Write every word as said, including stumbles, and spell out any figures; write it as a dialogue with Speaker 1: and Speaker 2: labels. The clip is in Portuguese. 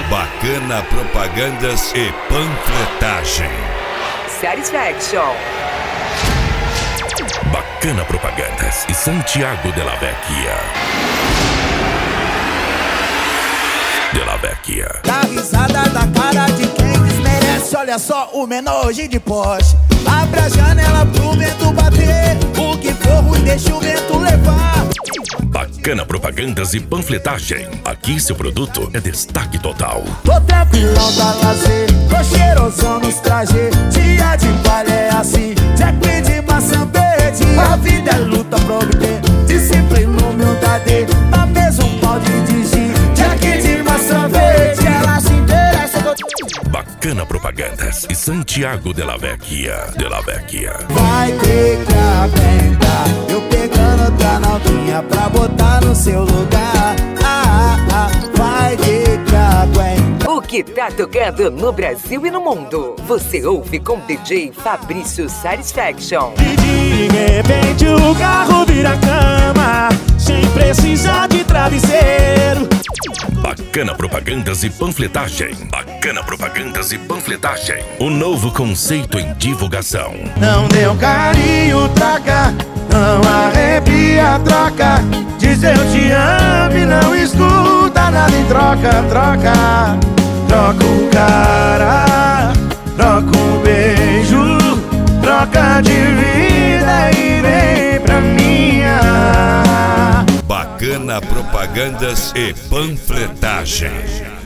Speaker 1: Bacana Propagandas e Panfletagem.
Speaker 2: Satisfaction.
Speaker 3: Bacana Propagandas e Santiago de la Vecchia. De la Vecchia.
Speaker 4: Dá risada da cara de quem desmerece. Olha só o menor hoje de Porsche. Abre a janela pro vento bater. O que for ruim deixa o vento levar.
Speaker 3: Bacana Propagandas e Panfletagem. Aqui seu produto é destaque total.
Speaker 4: Tô tranquilão da lazer, tô cheirosão nos trajes. Dia de palha é assim, Jack de maçã verde. A vida é luta pra obter, disciplina, humildade. Na mesa um pau de dirigir, Jack de maçã verde. Ela se interessa do...
Speaker 3: Bacana Propagandas e Santiago de la Vecchia. De la Vecchia.
Speaker 4: Vai ter que aguentar eu pegando outra novinha pra botar no seu lugar. Ah, ah, ah, vai ter que aguentar.
Speaker 2: O que tá tocando no Brasil e no mundo, você ouve com D J Fabrício Satisfaction.
Speaker 5: E de repente o carro vira cama, sem precisar de travesseiro.
Speaker 3: Bacana Propagandas e Panfletagem. Bacana Propagandas e Panfletagem. O novo conceito em divulgação.
Speaker 4: Não deu carinho, troca. Não arrepia, troca. Diz eu te amo e não escuta nada em troca, troca. Troca o cara, troca um beijo, troca de vida e vem pra minha.
Speaker 1: Bacana Propagandas e Panfletagem.